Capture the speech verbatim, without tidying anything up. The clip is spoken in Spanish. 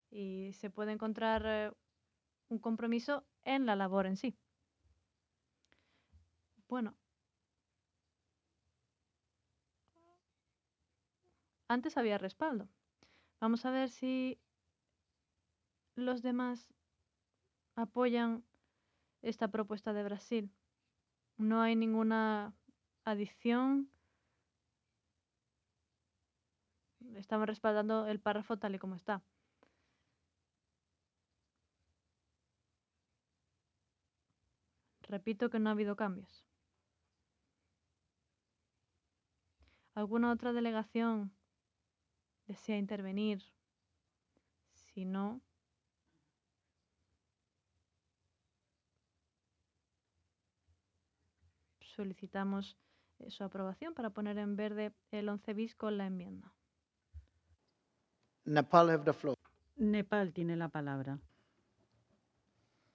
y se puede encontrar eh, un compromiso en la labor en sí. Bueno, antes había respaldo. Vamos a ver si los demás apoyan esta propuesta de Brasil. No hay ninguna adición. Estamos respaldando el párrafo tal y como está. Repito que no ha habido cambios. ¿Alguna otra delegación desea intervenir? Si no, solicitamos eh, su aprobación para poner en verde el once bis con la enmienda. Nepal have the floor. Nepal tiene la palabra.